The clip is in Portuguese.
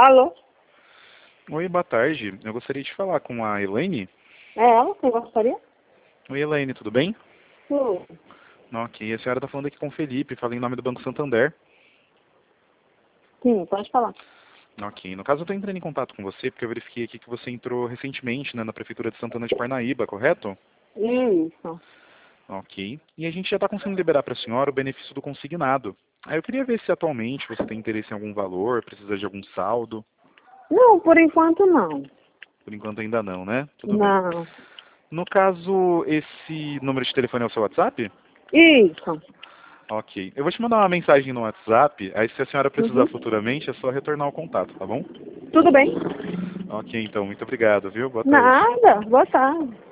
Alô? Oi, boa tarde. Eu gostaria de falar com a Elaine. É ela? Quem gostaria? Oi, Elaine, tudo bem? Sim. Ok, a senhora está falando aqui com o Felipe, fala em nome do Banco Santander. Sim, pode falar. Ok, no caso eu estou entrando em contato com você porque eu verifiquei aqui que você entrou recentemente, né, na Prefeitura de Santana de Parnaíba, correto? Isso. Ok, e a gente já está conseguindo liberar para a senhora o benefício do consignado. Aí eu queria ver se atualmente você tem interesse em algum valor, precisa de algum saldo. Não, por enquanto não. Por enquanto ainda não, né? Tudo bem. Não. No caso, esse número de telefone é o seu WhatsApp? Isso. Ok. Eu vou te mandar uma mensagem no WhatsApp, aí se a senhora precisar Uhum. futuramente é só retornar o contato, tá bom? Tudo bem? Ok, então, muito obrigado, viu? Boa tarde. Nada. Boa tarde.